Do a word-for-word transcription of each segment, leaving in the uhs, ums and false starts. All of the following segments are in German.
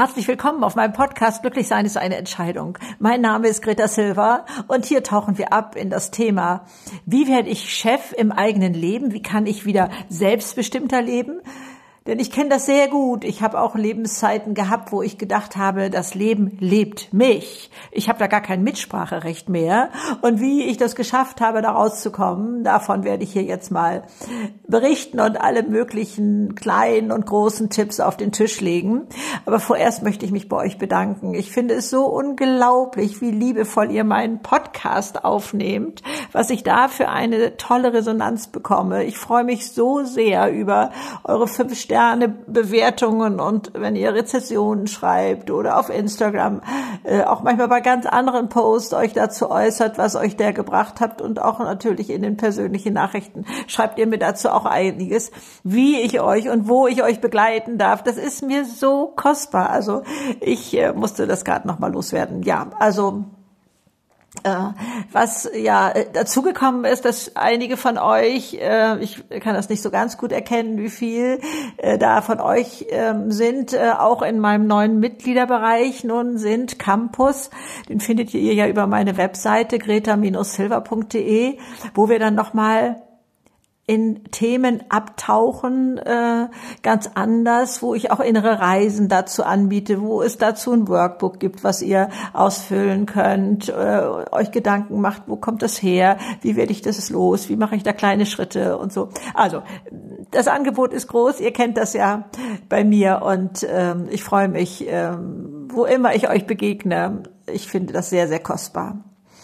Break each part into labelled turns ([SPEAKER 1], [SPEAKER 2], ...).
[SPEAKER 1] Herzlich willkommen auf meinem Podcast Glücklich sein ist eine Entscheidung. Mein Name ist Greta Silva und hier tauchen wir ab in das Thema, wie werde ich Chef im eigenen Leben? Wie kann ich wieder selbstbestimmter leben? Denn ich kenne das sehr gut. Ich habe auch Lebenszeiten gehabt, wo ich gedacht habe, das Leben lebt mich. Ich habe da gar kein Mitspracherecht mehr. Und wie ich das geschafft habe, da rauszukommen, davon werde ich hier jetzt mal berichten und alle möglichen kleinen und großen Tipps auf den Tisch legen. Aber vorerst möchte ich mich bei euch bedanken. Ich finde es so unglaublich, wie liebevoll ihr meinen Podcast aufnehmt, was ich da für eine tolle Resonanz bekomme. Ich freue mich so sehr über eure fünf Sterne Bewertungen und wenn ihr Rezensionen schreibt oder auf Instagram, äh, auch manchmal bei ganz anderen Posts euch dazu äußert, was euch der gebracht habt und auch natürlich in den persönlichen Nachrichten schreibt ihr mir dazu auch einiges, wie ich euch und wo ich euch begleiten darf. Das ist mir so kostbar. Also ich äh, musste das gerade nochmal loswerden. Ja, also Äh, was ja dazugekommen ist, dass einige von euch, äh, ich kann das nicht so ganz gut erkennen, wie viel äh, da von euch äh, sind, äh, auch in meinem neuen Mitgliederbereich nun sind, Campus, den findet ihr ja über meine Webseite greta Bindestrich silva Punkt de, wo wir dann nochmal in Themen abtauchen, äh, ganz anders, wo ich auch innere Reisen dazu anbiete, wo es dazu ein Workbook gibt, was ihr ausfüllen könnt, äh, euch Gedanken macht, wo kommt das her, wie werde ich das los, wie mache ich da kleine Schritte und so. Also, das Angebot ist groß, ihr kennt das ja bei mir und ähm, ich freue mich, ähm, wo immer ich euch begegne. Ich finde das sehr, sehr kostbar.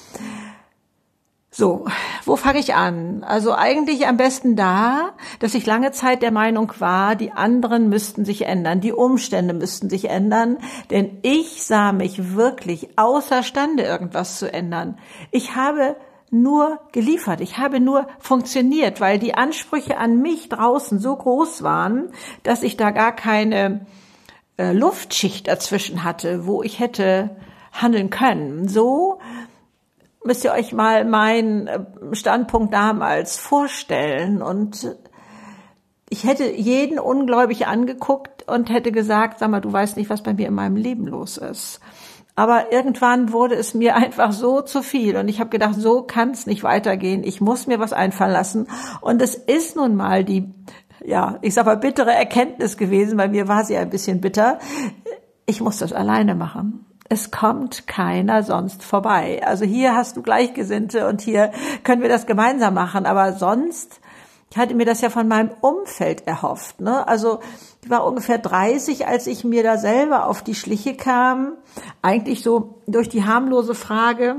[SPEAKER 1] So, wo fange ich an? Also eigentlich am besten da, dass ich lange Zeit der Meinung war, die anderen müssten sich ändern, die Umstände müssten sich ändern, denn ich sah mich wirklich außerstande, irgendwas zu ändern. Ich habe nur geliefert, ich habe nur funktioniert, weil die Ansprüche an mich draußen so groß waren, dass ich da gar keine äh, Luftschicht dazwischen hatte, wo ich hätte handeln können. So müsst ihr euch mal meinen Standpunkt damals vorstellen. Und ich hätte jeden ungläubig angeguckt und hätte gesagt, sag mal, du weißt nicht, was bei mir in meinem Leben los ist. Aber irgendwann wurde es mir einfach so zu viel. Und ich habe gedacht, so kann es nicht weitergehen. Ich muss mir was einfallen lassen. Und es ist nun mal die, ja, ich sag mal, bittere Erkenntnis gewesen. Bei mir war sie ein bisschen bitter. Ich muss das alleine machen. Es kommt keiner sonst vorbei. Also hier hast du Gleichgesinnte und hier können wir das gemeinsam machen. Aber sonst, ich hatte mir das ja von meinem Umfeld erhofft, ne? Also ich war ungefähr dreißig, als ich mir da selber auf die Schliche kam. Eigentlich so durch die harmlose Frage,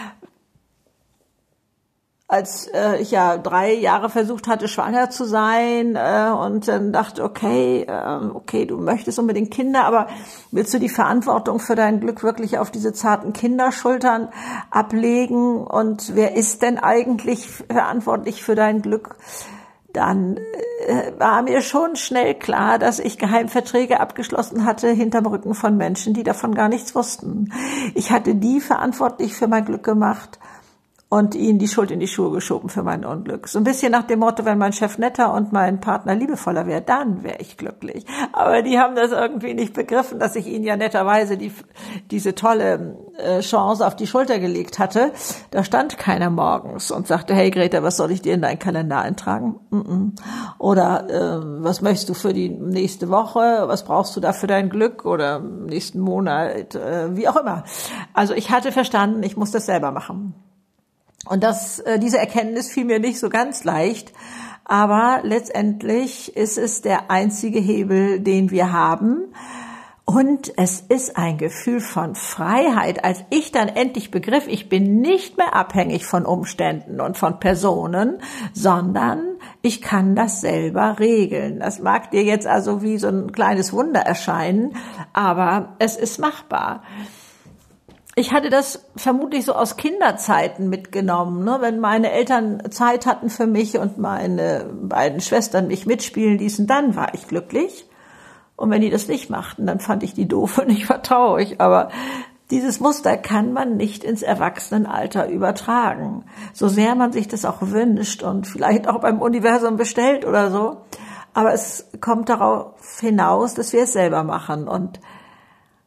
[SPEAKER 1] als äh, ich ja drei Jahre versucht hatte, schwanger zu sein äh, und dann dachte, okay, äh, okay, du möchtest unbedingt Kinder, aber willst du die Verantwortung für dein Glück wirklich auf diese zarten Kinderschultern ablegen? Und wer ist denn eigentlich verantwortlich für dein Glück? Dann äh, war mir schon schnell klar, dass ich Geheimverträge abgeschlossen hatte hinterm Rücken von Menschen, die davon gar nichts wussten. Ich hatte die verantwortlich für mein Glück gemacht und ihnen die Schuld in die Schuhe geschoben für mein Unglück. So ein bisschen nach dem Motto, wenn mein Chef netter und mein Partner liebevoller wäre, dann wäre ich glücklich. Aber die haben das irgendwie nicht begriffen, dass ich ihnen ja netterweise die, diese tolle äh, Chance auf die Schulter gelegt hatte. Da stand keiner morgens und sagte, hey Greta, was soll ich dir in deinen Kalender eintragen? Mm-mm. Oder äh, was möchtest du für die nächste Woche? Was brauchst du da für dein Glück? Oder nächsten Monat? Äh, wie auch immer. Also ich hatte verstanden, ich muss das selber machen. Und das, äh, diese Erkenntnis fiel mir nicht so ganz leicht, aber letztendlich ist es der einzige Hebel, den wir haben. Und es ist ein Gefühl von Freiheit, als ich dann endlich begriff, ich bin nicht mehr abhängig von Umständen und von Personen, sondern ich kann das selber regeln. Das mag dir jetzt also wie so ein kleines Wunder erscheinen, aber es ist machbar. Ich hatte das vermutlich so aus Kinderzeiten mitgenommen, ne? Wenn meine Eltern Zeit hatten für mich und meine beiden Schwestern mich mitspielen ließen, dann war ich glücklich. Und wenn die das nicht machten, dann fand ich die doof und ich war traurig. Aber dieses Muster kann man nicht ins Erwachsenenalter übertragen. So sehr man sich das auch wünscht und vielleicht auch beim Universum bestellt oder so. Aber es kommt darauf hinaus, dass wir es selber machen. Und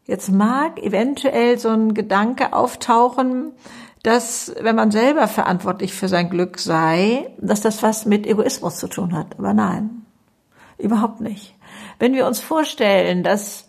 [SPEAKER 1] Jetzt mag eventuell so ein Gedanke auftauchen, dass, wenn man selber verantwortlich für sein Glück sei, dass das was mit Egoismus zu tun hat. Aber nein, überhaupt nicht. Wenn wir uns vorstellen, dass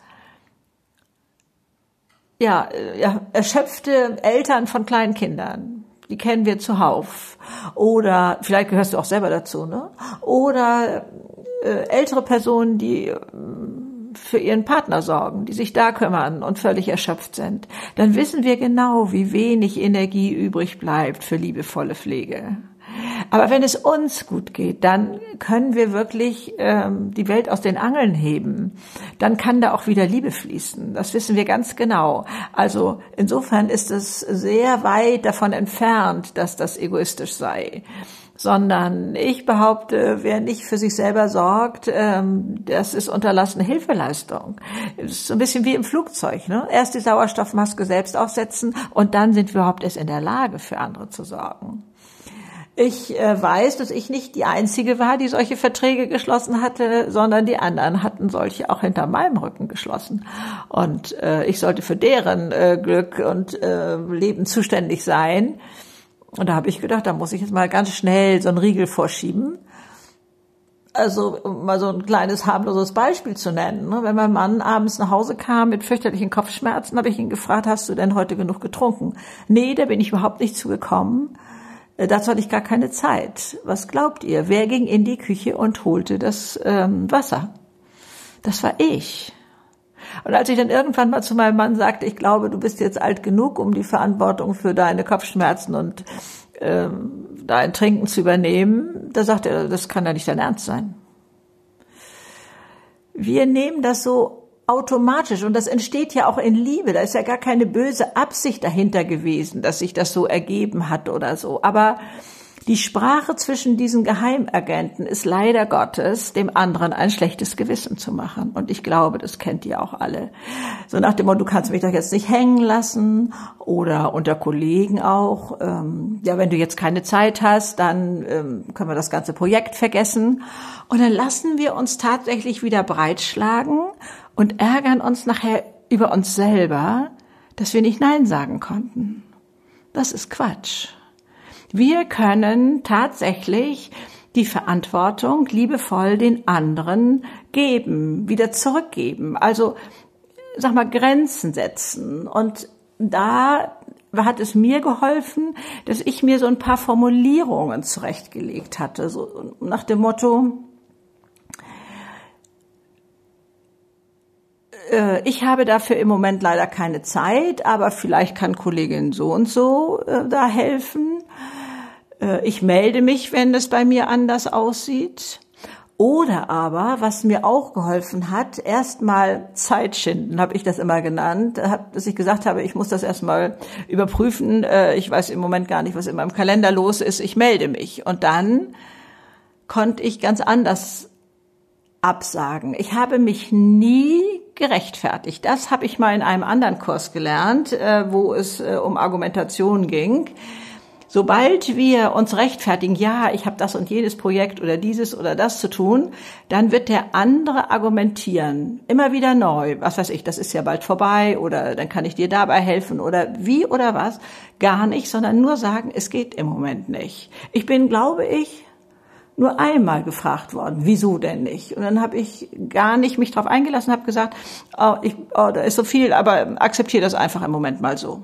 [SPEAKER 1] ja, ja erschöpfte Eltern von kleinen Kindern, die kennen wir zuhauf, oder vielleicht gehörst du auch selber dazu, ne? Oder äh, ältere Personen, die äh, für ihren Partner sorgen, die sich da kümmern und völlig erschöpft sind, dann wissen wir genau, wie wenig Energie übrig bleibt für liebevolle Pflege. Aber wenn es uns gut geht, dann können wir wirklich ähm, die Welt aus den Angeln heben. Dann kann da auch wieder Liebe fließen. Das wissen wir ganz genau. Also insofern ist es sehr weit davon entfernt, dass das egoistisch sei. Sondern ich behaupte, wer nicht für sich selber sorgt, ähm, das ist unterlassene Hilfeleistung. Das ist so ein bisschen wie im Flugzeug, ne? Erst die Sauerstoffmaske selbst aufsetzen und dann sind wir überhaupt erst in der Lage, für andere zu sorgen. Ich äh, weiß, dass ich nicht die Einzige war, die solche Verträge geschlossen hatte, sondern die anderen hatten solche auch hinter meinem Rücken geschlossen. Und äh, ich sollte für deren äh, Glück und äh, Leben zuständig sein. Und da habe ich gedacht, da muss ich jetzt mal ganz schnell so einen Riegel vorschieben. Also, um mal so ein kleines harmloses Beispiel zu nennen. Ne? Wenn mein Mann abends nach Hause kam mit fürchterlichen Kopfschmerzen, habe ich ihn gefragt, hast du denn heute genug getrunken? Nee, da bin ich überhaupt nicht zugekommen. Dazu hatte ich gar keine Zeit. Was glaubt ihr? Wer ging in die Küche und holte das ähm, Wasser? Das war ich. Und als ich dann irgendwann mal zu meinem Mann sagte, ich glaube, du bist jetzt alt genug, um die Verantwortung für deine Kopfschmerzen und ähm, dein Trinken zu übernehmen, da sagte er, das kann ja nicht dein Ernst sein. Wir nehmen das so automatisch und das entsteht ja auch in Liebe. Da ist ja gar keine böse Absicht dahinter gewesen, dass sich das so ergeben hat oder so. Aber die Sprache zwischen diesen Geheimagenten ist leider Gottes, dem anderen ein schlechtes Gewissen zu machen. Und ich glaube, das kennt ihr auch alle. So nach dem Motto, du kannst mich doch jetzt nicht hängen lassen. Oder unter Kollegen auch. Ähm, ja, wenn du jetzt keine Zeit hast, dann ähm, können wir das ganze Projekt vergessen. Und dann lassen wir uns tatsächlich wieder breitschlagen und ärgern uns nachher über uns selber, dass wir nicht Nein sagen konnten. Das ist Quatsch. Wir können tatsächlich die Verantwortung liebevoll den anderen geben, wieder zurückgeben. Also, sag mal, Grenzen setzen. Und da hat es mir geholfen, dass ich mir so ein paar Formulierungen zurechtgelegt hatte. So nach dem Motto, äh, ich habe dafür im Moment leider keine Zeit, aber vielleicht kann Kollegin so und so äh, da helfen. Ich melde mich, wenn es bei mir anders aussieht. Oder aber, was mir auch geholfen hat, erstmal Zeit schinden, habe ich das immer genannt, dass ich gesagt habe, ich muss das erstmal überprüfen. Ich weiß im Moment gar nicht, was in meinem Kalender los ist. Ich melde mich. Und dann konnte ich ganz anders absagen. Ich habe mich nie gerechtfertigt. Das habe ich mal in einem anderen Kurs gelernt, wo es um Argumentation ging. Sobald wir uns rechtfertigen, ja, ich habe das und jenes Projekt oder dieses oder das zu tun, dann wird der andere argumentieren, immer wieder neu. Was weiß ich, das ist ja bald vorbei oder dann kann ich dir dabei helfen oder wie oder was. Gar nicht, sondern nur sagen, es geht im Moment nicht. Ich bin, glaube ich, nur einmal gefragt worden, wieso denn nicht? Und dann habe ich gar nicht mich drauf eingelassen, habe gesagt, oh, ich, oh, da ist so viel, aber akzeptiere das einfach im Moment mal so.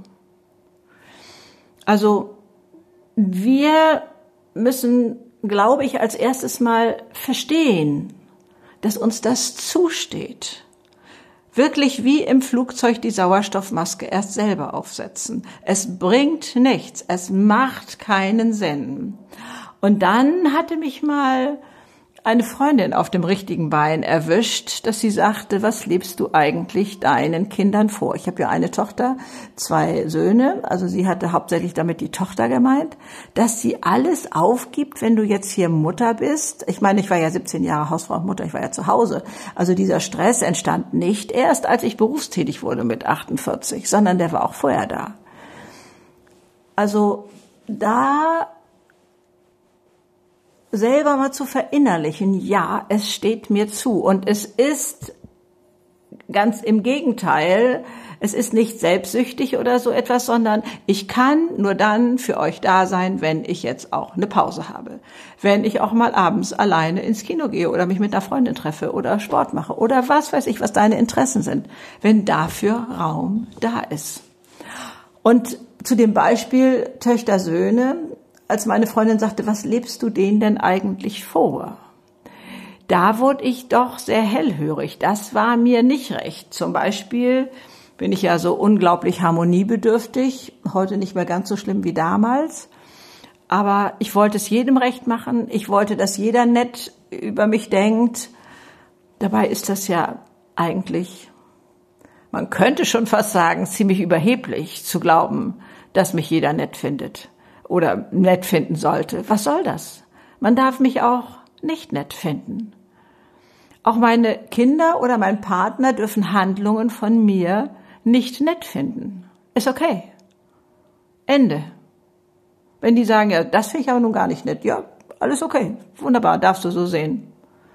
[SPEAKER 1] Also wir müssen, glaube ich, als erstes mal verstehen, dass uns das zusteht. Wirklich wie im Flugzeug die Sauerstoffmaske erst selber aufsetzen. Es bringt nichts, es macht keinen Sinn. Und dann hatte mich mal eine Freundin auf dem richtigen Bein erwischt, dass sie sagte, was lebst du eigentlich deinen Kindern vor? Ich habe ja eine Tochter, zwei Söhne, also sie hatte hauptsächlich damit die Tochter gemeint, dass sie alles aufgibt, wenn du jetzt hier Mutter bist. Ich meine, ich war ja siebzehn Jahre Hausfrau und Mutter, ich war ja zu Hause. Also dieser Stress entstand nicht erst, als ich berufstätig wurde mit achtundvierzig, sondern der war auch vorher da. Also da selber mal zu verinnerlichen, ja, es steht mir zu und es ist ganz im Gegenteil. Es ist nicht selbstsüchtig oder so etwas, sondern ich kann nur dann für euch da sein, wenn ich jetzt auch eine Pause habe. Wenn ich auch mal abends alleine ins Kino gehe oder mich mit einer Freundin treffe oder Sport mache oder was weiß ich, was deine Interessen sind. Wenn dafür Raum da ist. Und zu dem Beispiel Töchter, Söhne, als meine Freundin sagte, was lebst du denen denn eigentlich vor? Da wurde ich doch sehr hellhörig. Das war mir nicht recht. Zum Beispiel bin ich ja so unglaublich harmoniebedürftig, heute nicht mehr ganz so schlimm wie damals. Aber ich wollte es jedem recht machen. Ich wollte, dass jeder nett über mich denkt. Dabei ist das ja eigentlich, man könnte schon fast sagen, ziemlich überheblich zu glauben, dass mich jeder nett findet oder nett finden sollte. Was soll das? Man darf mich auch nicht nett finden. Auch meine Kinder oder mein Partner dürfen Handlungen von mir nicht nett finden. Ist okay. Ende. Wenn die sagen, ja, das finde ich aber nun gar nicht nett. Ja, alles okay. Wunderbar, darfst du so sehen.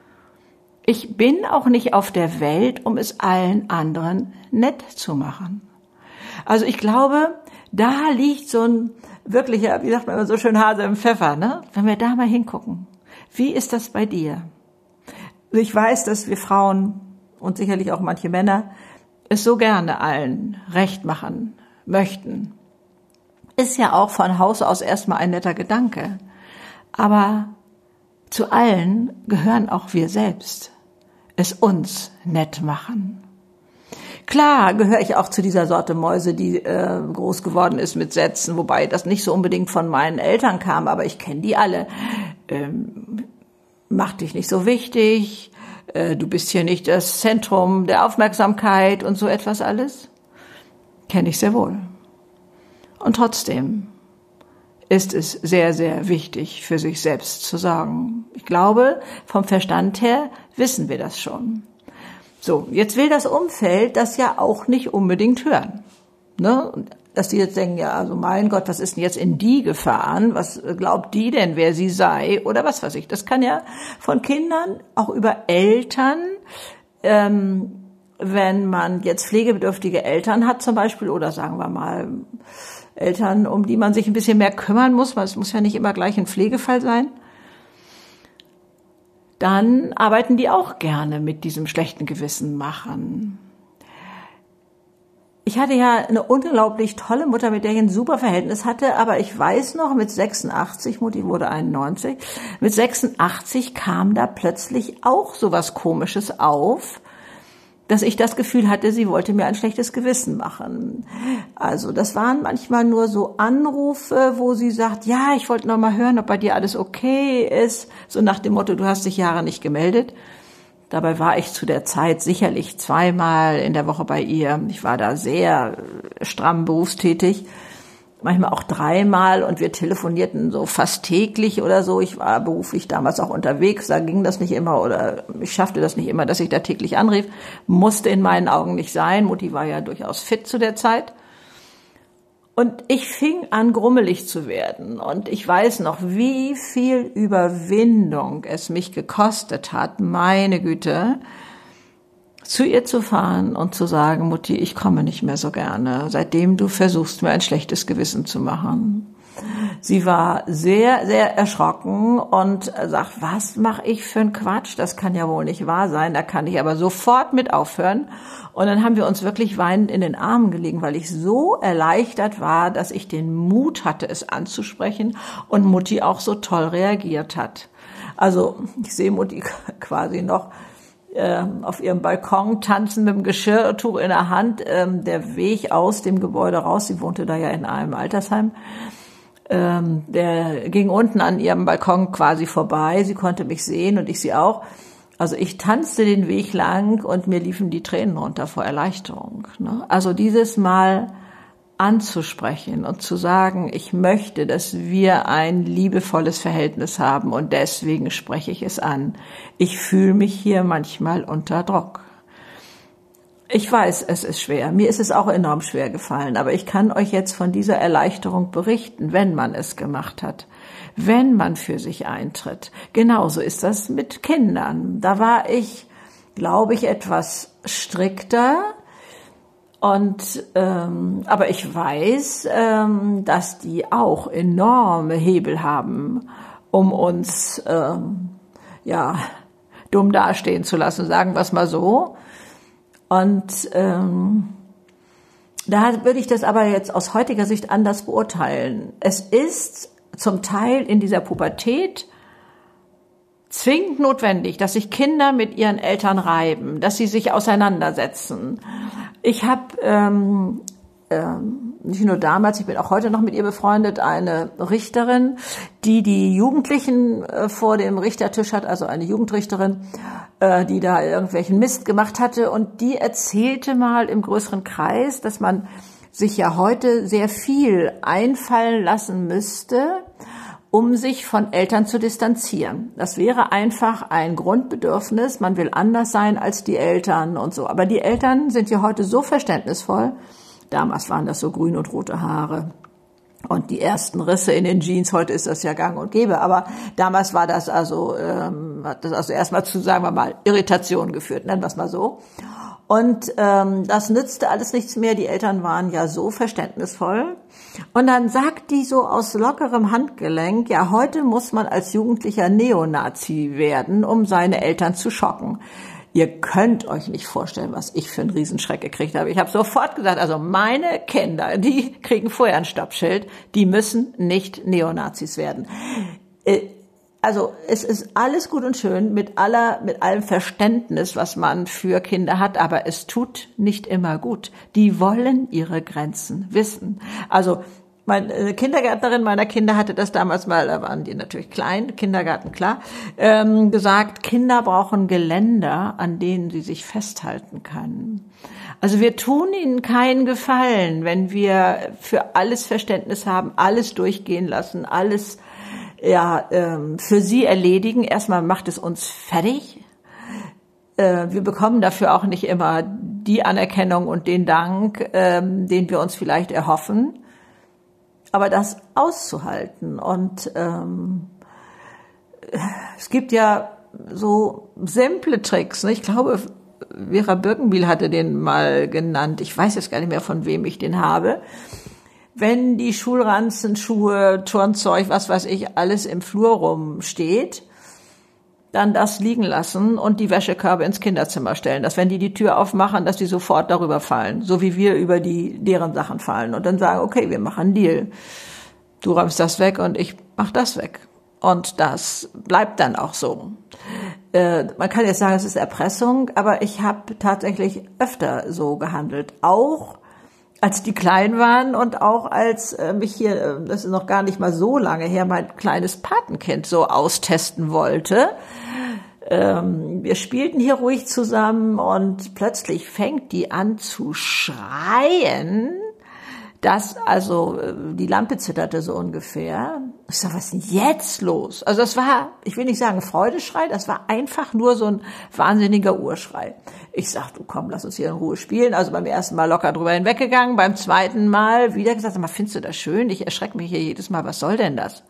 [SPEAKER 1] Ich bin auch nicht auf der Welt, um es allen anderen nett zu machen. Also ich glaube, da liegt so ein wirklicher, wie sagt man immer so schön, Hase im Pfeffer, ne? Wenn wir da mal hingucken. Wie ist das bei dir? Ich weiß, dass wir Frauen und sicherlich auch manche Männer es so gerne allen recht machen möchten. Ist ja auch von Haus aus erstmal ein netter Gedanke. Aber zu allen gehören auch wir selbst. Es uns nett machen. Klar gehöre ich auch zu dieser Sorte Mäuse, die äh, groß geworden ist mit Sätzen, wobei das nicht so unbedingt von meinen Eltern kam, aber ich kenne die alle. Ähm, mach dich nicht so wichtig, äh, du bist hier nicht das Zentrum der Aufmerksamkeit und so etwas alles. Kenne ich sehr wohl. Und trotzdem ist es sehr, sehr wichtig, für sich selbst zu sorgen. Ich glaube, vom Verstand her wissen wir das schon. So, jetzt will das Umfeld das ja auch nicht unbedingt hören. Ne? Dass die jetzt denken, ja, also mein Gott, was ist denn jetzt in die gefahren? Was glaubt die denn, wer sie sei? Oder was weiß ich. Das kann ja von Kindern, auch über Eltern, ähm, wenn man jetzt pflegebedürftige Eltern hat zum Beispiel, oder sagen wir mal Eltern, um die man sich ein bisschen mehr kümmern muss, weil es muss ja nicht immer gleich ein Pflegefall sein, dann arbeiten die auch gerne mit diesem schlechten Gewissen machen. Ich hatte ja eine unglaublich tolle Mutter, mit der ich ein super Verhältnis hatte, aber ich weiß noch, mit sechsundachtzig, Mutti wurde einundneunzig, mit sechsundachtzig kam da plötzlich auch sowas Komisches auf, dass ich das Gefühl hatte, sie wollte mir ein schlechtes Gewissen machen. Also das waren manchmal nur so Anrufe, wo sie sagt, ja, ich wollte noch mal hören, ob bei dir alles okay ist. So nach dem Motto, du hast dich Jahre nicht gemeldet. Dabei war ich zu der Zeit sicherlich zweimal in der Woche bei ihr. Ich war da sehr stramm berufstätig. Manchmal auch dreimal und wir telefonierten so fast täglich oder so. Ich war beruflich damals auch unterwegs, da ging das nicht immer oder ich schaffte das nicht immer, dass ich da täglich anrief. Musste in meinen Augen nicht sein. Mutti war ja durchaus fit zu der Zeit. Und ich fing an, grummelig zu werden. Und ich weiß noch, wie viel Überwindung es mich gekostet hat, meine Güte, zu ihr zu fahren und zu sagen, Mutti, ich komme nicht mehr so gerne, seitdem du versuchst, mir ein schlechtes Gewissen zu machen. Sie war sehr, sehr erschrocken und sagt, was mache ich für einen Quatsch? Das kann ja wohl nicht wahr sein, da kann ich aber sofort mit aufhören. Und dann haben wir uns wirklich weinend in den Armen gelegen, weil ich so erleichtert war, dass ich den Mut hatte, es anzusprechen und Mutti auch so toll reagiert hat. Also ich sehe Mutti quasi noch auf ihrem Balkon tanzen mit dem Geschirrtuch in der Hand, ähm, der Weg aus dem Gebäude raus, sie wohnte da ja in einem Altersheim, ähm, der ging unten an ihrem Balkon quasi vorbei, sie konnte mich sehen und ich sie auch. Also ich tanzte den Weg lang und mir liefen die Tränen runter vor Erleichterung. Ne? Also dieses Mal anzusprechen und zu sagen, ich möchte, dass wir ein liebevolles Verhältnis haben und deswegen spreche ich es an. Ich fühle mich hier manchmal unter Druck. Ich weiß, es ist schwer. Mir ist es auch enorm schwer gefallen, aber ich kann euch jetzt von dieser Erleichterung berichten, wenn man es gemacht hat, wenn man für sich eintritt. Genauso ist das mit Kindern. Da war ich, glaube ich, etwas strikter. Und ähm, aber ich weiß, ähm, dass die auch enorme Hebel haben, um uns ähm, ja dumm dastehen zu lassen, sagen wir es mal so. Und ähm, da würde ich das aber jetzt aus heutiger Sicht anders beurteilen. Es ist zum Teil in dieser Pubertät zwingend notwendig, dass sich Kinder mit ihren Eltern reiben, dass sie sich auseinandersetzen. Ich habe ähm, ähm, nicht nur damals, ich bin auch heute noch mit ihr befreundet, eine Richterin, die die Jugendlichen äh, vor dem Richtertisch hat, also eine Jugendrichterin, äh, die da irgendwelchen Mist gemacht hatte. Und die erzählte mal im größeren Kreis, dass man sich ja heute sehr viel einfallen lassen müsste, um sich von Eltern zu distanzieren. Das wäre einfach ein Grundbedürfnis. Man will anders sein als die Eltern und so. Aber die Eltern sind ja heute so verständnisvoll. Damals waren das so grün und rote Haare und die ersten Risse in den Jeans. Heute ist das ja gang und gäbe. Aber damals war das also, ähm, hat das also erstmal zu, sagen wir mal, Irritation geführt, nennen wir es mal so. Und ähm, das nützte alles nichts mehr. Die Eltern waren ja so verständnisvoll. Und dann sagt die so aus lockerem Handgelenk, ja, heute muss man als Jugendlicher Neonazi werden, um seine Eltern zu schocken. Ihr könnt euch nicht vorstellen, was ich für einen Riesenschreck gekriegt habe. Ich habe sofort gesagt, also meine Kinder, die kriegen vorher ein Stoppschild, die müssen nicht Neonazis werden. Also es ist alles gut und schön mit aller, mit allem Verständnis, was man für Kinder hat, aber es tut nicht immer gut. Die wollen ihre Grenzen wissen. Also meine Kindergärtnerin meiner Kinder hatte das damals mal, da waren die natürlich klein, Kindergarten klar, ähm, gesagt, Kinder brauchen Geländer, an denen sie sich festhalten können. Also wir tun ihnen keinen Gefallen, wenn wir für alles Verständnis haben, alles durchgehen lassen, alles ja ähm, für sie erledigen. Erstmal macht es uns fertig. Äh, wir bekommen dafür auch nicht immer die Anerkennung und den Dank, ähm, den wir uns vielleicht erhoffen. Aber das auszuhalten und ähm, es gibt ja so simple Tricks. Ne? Ich glaube, Vera Birkenbiel hatte den mal genannt. Ich weiß jetzt gar nicht mehr, von wem ich den habe. Wenn die Schulranzen, Schuhe, Turnzeug, was weiß ich, alles im Flur rumsteht, dann das liegen lassen und die Wäschekörbe ins Kinderzimmer stellen. Dass wenn die die Tür aufmachen, dass die sofort darüber fallen. So wie wir über die deren Sachen fallen. Und dann sagen, okay, wir machen einen Deal. Du räumst das weg und ich mach das weg. Und das bleibt dann auch so. Äh, man kann jetzt sagen, es ist Erpressung, aber ich habe tatsächlich öfter so gehandelt. Auch als die klein waren und auch als äh, mich hier, äh, das ist noch gar nicht mal so lange her, mein kleines Patenkind so austesten wollte. Ähm, wir spielten hier ruhig zusammen und plötzlich fängt die an zu schreien, dass also äh, die Lampe zitterte so ungefähr. Ich sag, was ist denn jetzt los? Also das war, ich will nicht sagen Freudeschrei, das war einfach nur so ein wahnsinniger Urschrei. Ich sag, du komm, lass uns hier in Ruhe spielen. Also beim ersten Mal locker drüber hinweggegangen, beim zweiten Mal wieder gesagt, sag mal, findest du das schön? Ich erschrecke mich hier jedes Mal, was soll denn das?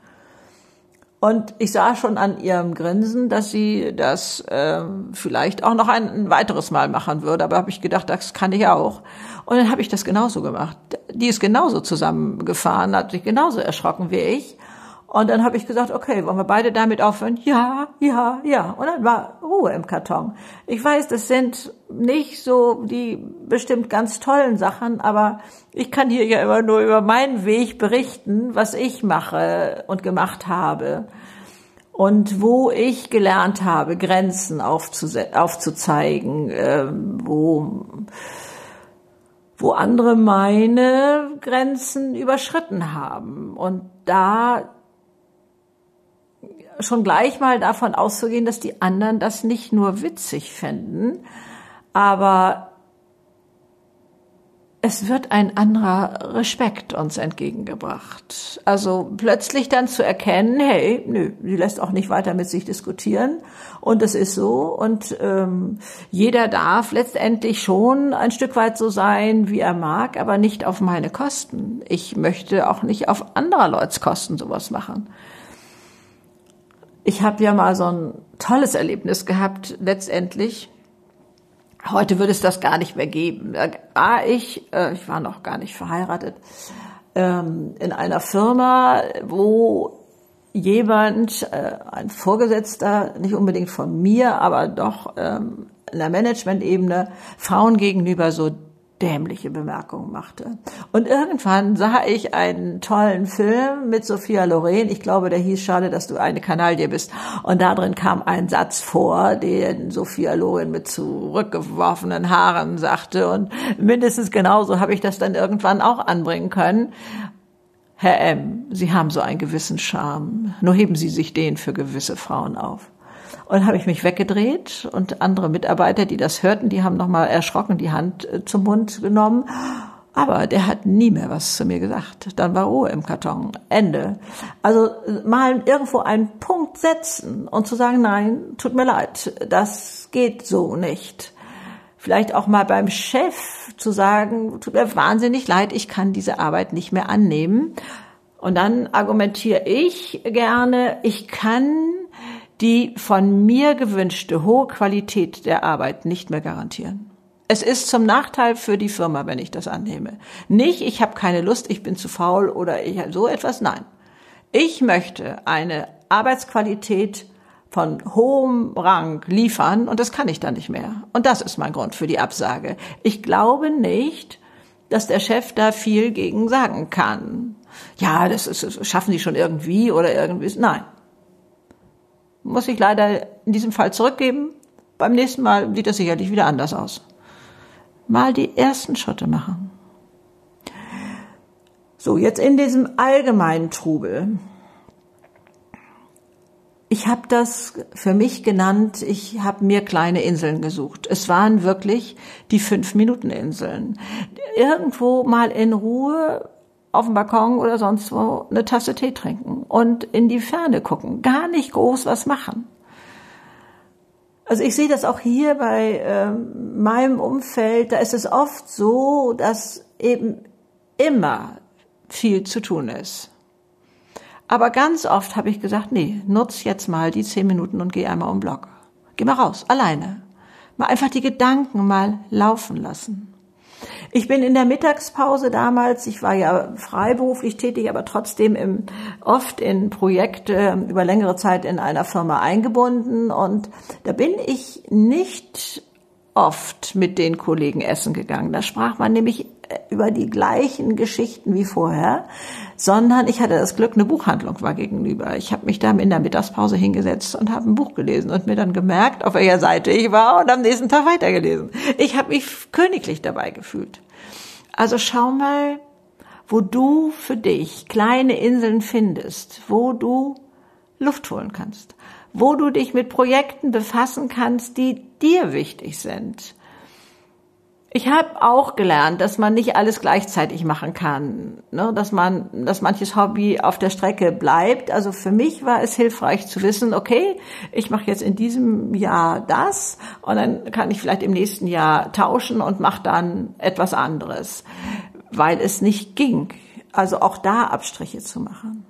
[SPEAKER 1] Und ich sah schon an ihrem Grinsen, dass sie das äh, vielleicht auch noch ein, ein weiteres Mal machen würde. Aber habe ich gedacht, das kann ich auch. Und dann habe ich das genauso gemacht. Die ist genauso zusammengefahren, hat sich genauso erschrocken wie ich. Und dann habe ich gesagt, okay, wollen wir beide damit aufhören? Ja, ja, ja. Und dann war Ruhe im Karton. Ich weiß, das sind nicht so die bestimmt ganz tollen Sachen, aber ich kann hier ja immer nur über meinen Weg berichten, was ich mache und gemacht habe. Und wo ich gelernt habe, Grenzen aufzuzeigen, äh, wo, wo andere meine Grenzen überschritten haben. Und da schon gleich mal davon auszugehen, dass die anderen das nicht nur witzig fänden, aber es wird ein anderer Respekt uns entgegengebracht. Also plötzlich dann zu erkennen, hey, nö, sie lässt auch nicht weiter mit sich diskutieren und es ist so und ähm, jeder darf letztendlich schon ein Stück weit so sein, wie er mag, aber nicht auf meine Kosten. Ich möchte auch nicht auf anderer Leute's Kosten sowas machen. Ich habe ja mal so ein tolles Erlebnis gehabt, letztendlich, Heute würde es das gar nicht mehr geben. Da war ich, äh, ich war noch gar nicht verheiratet, ähm, in einer Firma, wo jemand, äh, ein Vorgesetzter, nicht unbedingt von mir, aber doch ähm, in der Management-Ebene, Frauen gegenüber so dämliche Bemerkungen machte. Und irgendwann sah ich einen tollen Film mit Sophia Loren. Ich glaube, der hieß Schade, dass du eine Kanaille bist. Und da drin kam ein Satz vor, den Sophia Loren mit zurückgeworfenen Haaren sagte. Und mindestens genauso habe ich das dann irgendwann auch anbringen können. Herr M., Sie haben so einen gewissen Charme. Nur heben Sie sich den für gewisse Frauen auf. Und habe ich mich weggedreht und andere Mitarbeiter, die das hörten, die haben nochmal erschrocken die Hand zum Mund genommen. Aber der hat nie mehr was zu mir gesagt. Dann war Ruhe im Karton. Ende. Also mal irgendwo einen Punkt setzen und zu sagen, nein, tut mir leid, das geht so nicht. Vielleicht auch mal beim Chef zu sagen, tut mir wahnsinnig leid, ich kann diese Arbeit nicht mehr annehmen. Und dann argumentiere ich gerne, ich kann die von mir gewünschte hohe Qualität der Arbeit nicht mehr garantieren. Es ist zum Nachteil für die Firma, wenn ich das annehme. Nicht, ich habe keine Lust, ich bin zu faul oder ich so etwas. Nein. Ich möchte eine Arbeitsqualität von hohem Rang liefern und das kann ich dann nicht mehr. Und das ist mein Grund für die Absage. Ich glaube nicht, dass der Chef da viel gegen sagen kann. Ja, das, ist, das schaffen Sie schon irgendwie oder irgendwie. Nein. Muss ich leider in diesem Fall zurückgeben. Beim nächsten Mal sieht das sicherlich wieder anders aus. Mal die ersten Schritte machen. So, jetzt in diesem allgemeinen Trubel. Ich habe das für mich genannt, ich habe mir kleine Inseln gesucht. Es waren wirklich die Fünf-Minuten-Inseln. Irgendwo mal in Ruhe auf dem Balkon oder sonst wo eine Tasse Tee trinken und in die Ferne gucken. Gar nicht groß was machen. Also ich sehe das auch hier bei äh, meinem Umfeld. Da ist es oft so, dass eben immer viel zu tun ist. Aber ganz oft habe ich gesagt, nee, nutz jetzt mal die zehn Minuten und geh einmal um den Block. Geh mal raus, alleine. Mal einfach die Gedanken mal laufen lassen. Ich bin in der Mittagspause damals, ich war ja freiberuflich tätig, aber trotzdem im, oft in Projekte über längere Zeit in einer Firma eingebunden und da bin ich nicht oft mit den Kollegen essen gegangen. Da sprach man nämlich über die gleichen Geschichten wie vorher, sondern ich hatte das Glück, eine Buchhandlung war gegenüber. Ich habe mich da in der Mittagspause hingesetzt und habe ein Buch gelesen und mir dann gemerkt, auf welcher Seite ich war und am nächsten Tag weitergelesen. Ich habe mich königlich dabei gefühlt. Also schau mal, wo du für dich kleine Inseln findest, wo du Luft holen kannst, wo du dich mit Projekten befassen kannst, die dir wichtig sind. Ich habe auch gelernt, dass man nicht alles gleichzeitig machen kann, ne? dass man, dass manches Hobby auf der Strecke bleibt. Also für mich war es hilfreich zu wissen, okay, ich mache jetzt in diesem Jahr das und dann kann ich vielleicht im nächsten Jahr tauschen und mache dann etwas anderes, weil es nicht ging. Also auch da Abstriche zu machen.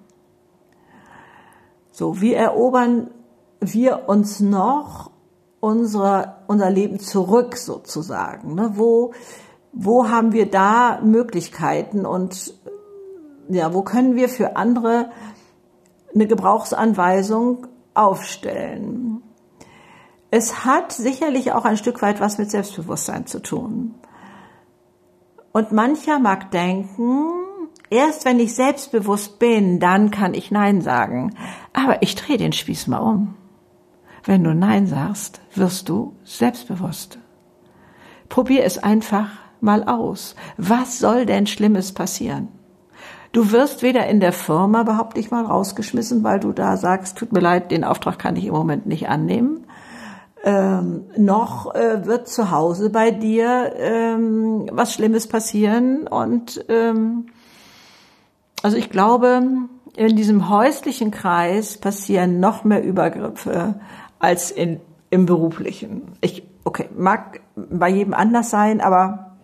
[SPEAKER 1] So, wie erobern wir uns noch Unsere, unser Leben zurück sozusagen, ne? Wo, wo haben wir da Möglichkeiten und ja, wo können wir für andere eine Gebrauchsanweisung aufstellen? Es hat sicherlich auch ein Stück weit was mit Selbstbewusstsein zu tun. Und mancher mag denken, erst wenn ich selbstbewusst bin, dann kann ich Nein sagen. Aber ich drehe den Spieß mal um. Wenn du Nein sagst, wirst du selbstbewusst. Probier es einfach mal aus. Was soll denn Schlimmes passieren? Du wirst weder in der Firma, behaupte ich mal, rausgeschmissen, weil du da sagst, tut mir leid, den Auftrag kann ich im Moment nicht annehmen. Ähm, noch äh, wird zu Hause bei dir ähm, was Schlimmes passieren. Und ähm, also ich glaube, in diesem häuslichen Kreis passieren noch mehr Übergriffe als in, im beruflichen. Ich, okay, mag bei jedem anders sein, aber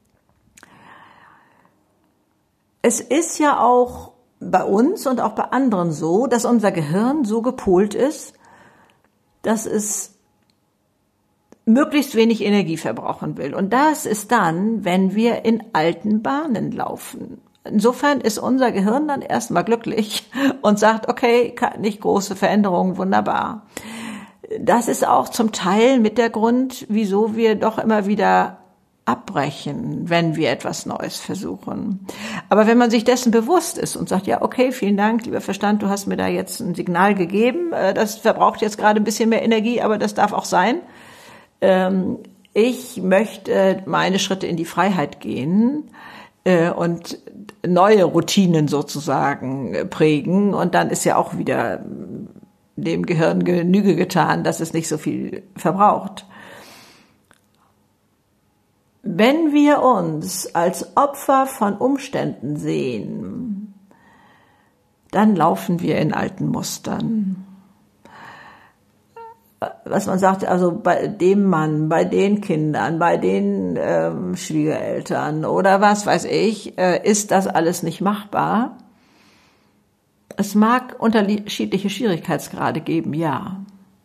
[SPEAKER 1] es ist ja auch bei uns und auch bei anderen so, dass unser Gehirn so gepolt ist, dass es möglichst wenig Energie verbrauchen will. Und das ist dann, wenn wir in alten Bahnen laufen. Insofern ist unser Gehirn dann erstmal glücklich und sagt, okay, nicht große Veränderungen, wunderbar. Das ist auch zum Teil mit der Grund, wieso wir doch immer wieder abbrechen, wenn wir etwas Neues versuchen. Aber wenn man sich dessen bewusst ist und sagt, ja, okay, vielen Dank, lieber Verstand, du hast mir da jetzt ein Signal gegeben, das verbraucht jetzt gerade ein bisschen mehr Energie, aber das darf auch sein. Ich möchte meine Schritte in die Freiheit gehen und neue Routinen sozusagen prägen. Und dann ist ja auch wieder dem Gehirn Genüge getan, dass es nicht so viel verbraucht. Wenn wir uns als Opfer von Umständen sehen, dann laufen wir in alten Mustern. Was man sagt, also bei dem Mann, bei den Kindern, bei den ähm, Schwiegereltern oder was weiß ich, äh, ist das alles nicht machbar. Es mag unterschiedliche Schwierigkeitsgrade geben, ja.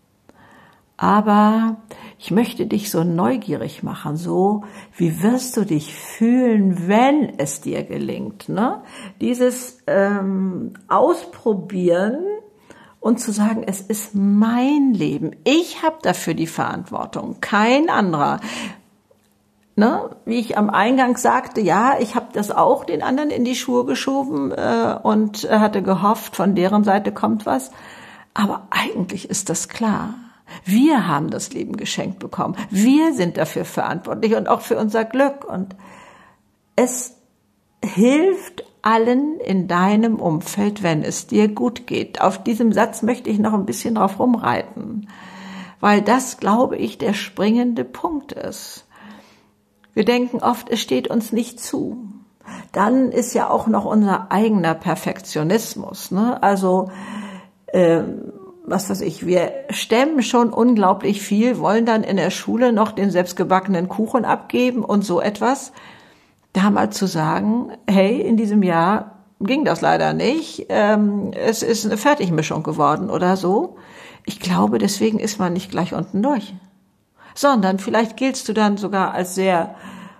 [SPEAKER 1] Aber ich möchte dich so neugierig machen, so wie wirst du dich fühlen, wenn es dir gelingt, ne? Dieses ähm, Ausprobieren und zu sagen, es ist mein Leben. Ich habe dafür die Verantwortung, kein anderer. Ne? Wie ich am Eingang sagte, ja, ich habe das auch den anderen in die Schuhe geschoben äh, und hatte gehofft, von deren Seite kommt was. Aber eigentlich ist das klar. Wir haben das Leben geschenkt bekommen. Wir sind dafür verantwortlich und auch für unser Glück. Und es hilft allen in deinem Umfeld, wenn es dir gut geht. Auf diesem Satz möchte ich noch ein bisschen drauf rumreiten, weil das, glaube ich, der springende Punkt ist. Wir denken oft, es steht uns nicht zu. Dann ist ja auch noch unser eigener Perfektionismus, ne? Also, ähm, was weiß ich, wir stemmen schon unglaublich viel, wollen dann in der Schule noch den selbstgebackenen Kuchen abgeben und so etwas. Da mal zu sagen, hey, in diesem Jahr ging das leider nicht, ähm, es ist eine Fertigmischung geworden oder so. Ich glaube, deswegen ist man nicht gleich unten durch. Sondern vielleicht giltst du dann sogar als sehr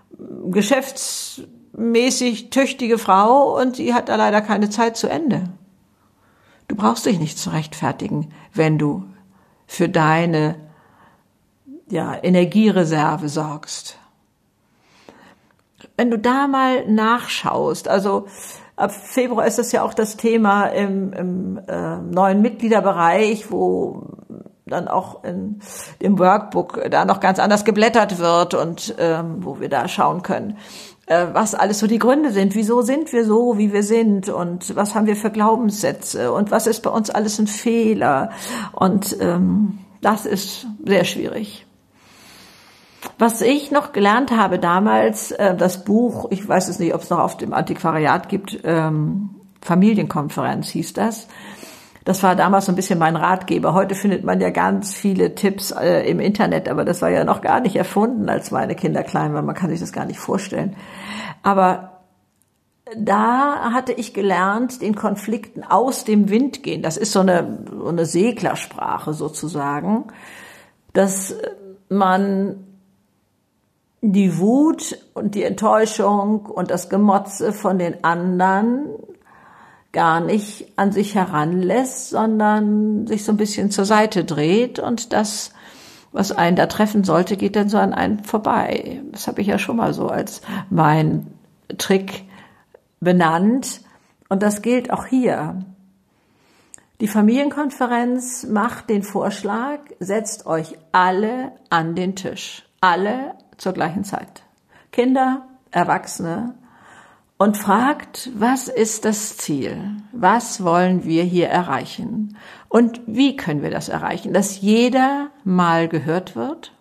[SPEAKER 1] geschäftsmäßig tüchtige Frau und sie hat da leider keine Zeit zu Ende. Du brauchst dich nicht zu rechtfertigen, wenn du für deine ja, Energiereserve sorgst. Wenn du da mal nachschaust, also ab Februar ist das ja auch das Thema im, im äh, neuen Mitgliederbereich, wo dann auch in dem Workbook da noch ganz anders geblättert wird und ähm, wo wir da schauen können, äh, was alles so die Gründe sind. Wieso sind wir so, wie wir sind und was haben wir für Glaubenssätze und was ist bei uns alles ein Fehler und ähm, das ist sehr schwierig. Was ich noch gelernt habe damals, äh, das Buch, ich weiß es nicht, ob es noch auf dem Antiquariat gibt, ähm, Familienkonferenz hieß das. Das war damals so ein bisschen mein Ratgeber. Heute findet man ja ganz viele Tipps äh, im Internet, aber das war ja noch gar nicht erfunden, als meine Kinder klein waren. Man kann sich das gar nicht vorstellen. Aber da hatte ich gelernt, den Konflikten aus dem Wind gehen. Das ist so eine, so eine Seglersprache sozusagen, dass man die Wut und die Enttäuschung und das Gemotze von den anderen gar nicht an sich heranlässt, sondern sich so ein bisschen zur Seite dreht und das, was einen da treffen sollte, geht dann so an einen vorbei. Das habe ich ja schon mal so als mein Trick benannt und das gilt auch hier. Die Familienkonferenz macht den Vorschlag, setzt euch alle an den Tisch, alle zur gleichen Zeit. Kinder, Erwachsene, und fragt, was ist das Ziel? Was wollen wir hier erreichen? Und wie können wir das erreichen? Dass jeder mal gehört wird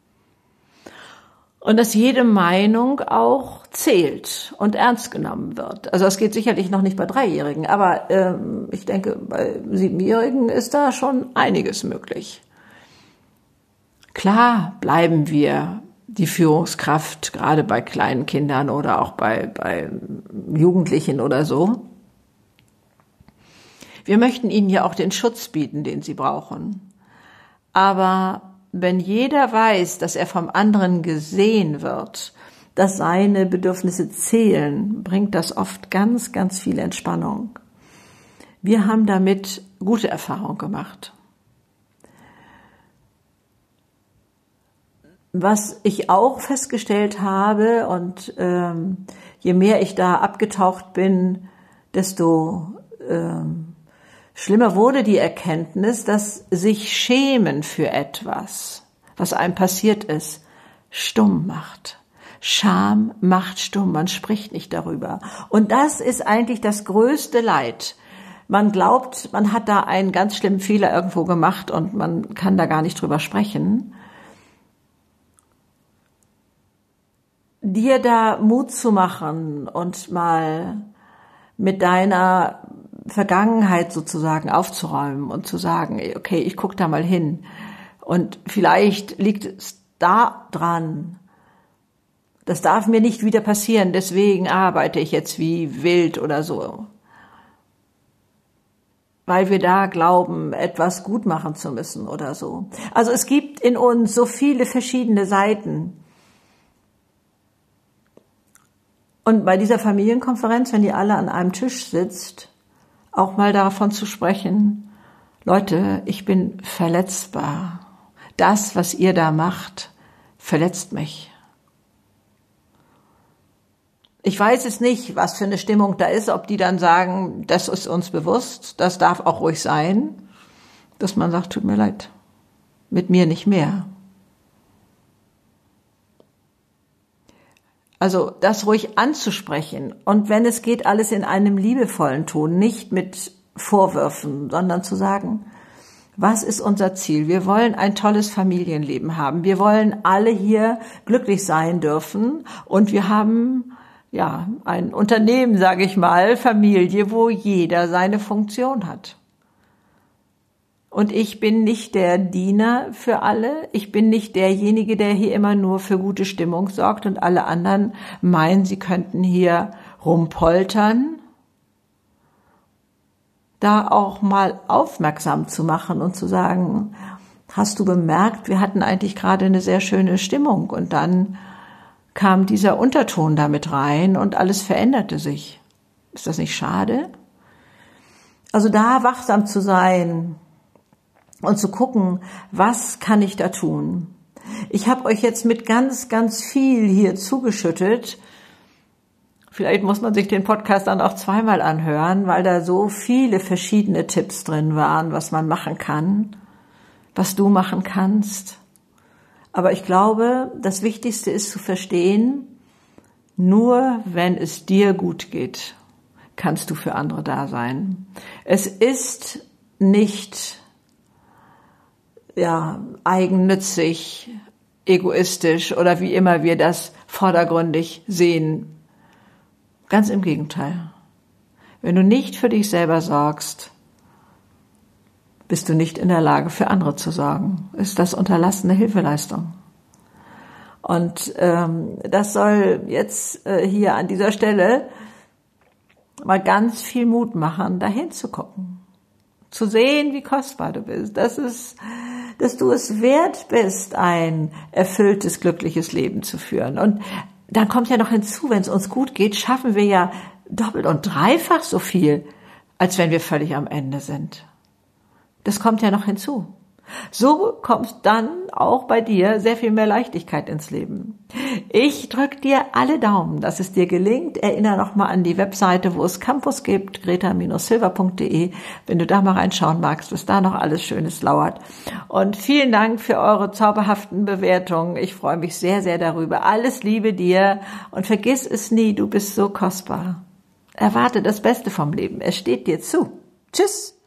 [SPEAKER 1] und dass jede Meinung auch zählt und ernst genommen wird. Also das geht sicherlich noch nicht bei Dreijährigen, aber ähm, ich denke, bei Siebenjährigen ist da schon einiges möglich. Klar bleiben wir die Führungskraft, gerade bei kleinen Kindern oder auch bei, bei Jugendlichen oder so. Wir möchten ihnen ja auch den Schutz bieten, den sie brauchen. Aber wenn jeder weiß, dass er vom anderen gesehen wird, dass seine Bedürfnisse zählen, bringt das oft ganz, ganz viel Entspannung. Wir haben damit gute Erfahrungen gemacht. Was ich auch festgestellt habe, und ähm, je mehr ich da abgetaucht bin, desto ähm, schlimmer wurde die Erkenntnis, dass sich Schämen für etwas, was einem passiert ist, stumm macht. Scham macht stumm, man spricht nicht darüber. Und das ist eigentlich das größte Leid. Man glaubt, man hat da einen ganz schlimmen Fehler irgendwo gemacht und man kann da gar nicht drüber sprechen. Dir da Mut zu machen und mal mit deiner Vergangenheit sozusagen aufzuräumen und zu sagen, okay, ich gucke da mal hin. Und vielleicht liegt es da dran, das darf mir nicht wieder passieren, deswegen arbeite ich jetzt wie wild oder so. Weil wir da glauben, etwas gut machen zu müssen oder so. Also es gibt in uns so viele verschiedene Seiten. Und bei dieser Familienkonferenz, wenn ihr alle an einem Tisch sitzt, auch mal davon zu sprechen, Leute, ich bin verletzbar. Das, was ihr da macht, verletzt mich. Ich weiß es nicht, was für eine Stimmung da ist, ob die dann sagen, das ist uns bewusst, das darf auch ruhig sein, dass man sagt, tut mir leid, mit mir nicht mehr. Also das ruhig anzusprechen und wenn es geht, alles in einem liebevollen Ton, nicht mit Vorwürfen, sondern zu sagen, was ist unser Ziel? Wir wollen ein tolles Familienleben haben. Wir wollen alle hier glücklich sein dürfen und wir haben ja ein Unternehmen, sage ich mal, Familie, wo jeder seine Funktion hat. Und ich bin nicht der Diener für alle. Ich bin nicht derjenige, der hier immer nur für gute Stimmung sorgt und alle anderen meinen, sie könnten hier rumpoltern. Da auch mal aufmerksam zu machen und zu sagen, hast du bemerkt, wir hatten eigentlich gerade eine sehr schöne Stimmung und dann kam dieser Unterton damit rein und alles veränderte sich. Ist das nicht schade? Also da wachsam zu sein und zu gucken, was kann ich da tun? Ich habe euch jetzt mit ganz, ganz viel hier zugeschüttet. Vielleicht muss man sich den Podcast dann auch zweimal anhören, weil da so viele verschiedene Tipps drin waren, was man machen kann, was du machen kannst. Aber ich glaube, das Wichtigste ist zu verstehen, nur wenn es dir gut geht, kannst du für andere da sein. Es ist nicht ja, eigennützig, egoistisch oder wie immer wir das vordergründig sehen. Ganz im Gegenteil. Wenn du nicht für dich selber sorgst, bist du nicht in der Lage, für andere zu sorgen. Ist das unterlassene Hilfeleistung. Und ähm, das soll jetzt äh, hier an dieser Stelle mal ganz viel Mut machen, dahin zu gucken. Zu sehen, wie kostbar du bist. Das ist, dass du es wert bist, ein erfülltes, glückliches Leben zu führen. Und dann kommt ja noch hinzu, wenn es uns gut geht, schaffen wir ja doppelt und dreifach so viel, als wenn wir völlig am Ende sind. Das kommt ja noch hinzu. So kommt dann auch bei dir sehr viel mehr Leichtigkeit ins Leben. Ich drücke dir alle Daumen, dass es dir gelingt. Erinnere nochmal an die Webseite, wo es Campus gibt, greta Bindestrich silver punkt de, wenn du da mal reinschauen magst, was da noch alles Schönes lauert. Und vielen Dank für eure zauberhaften Bewertungen. Ich freue mich sehr, sehr darüber. Alles Liebe dir und vergiss es nie, du bist so kostbar. Erwarte das Beste vom Leben. Es steht dir zu. Tschüss.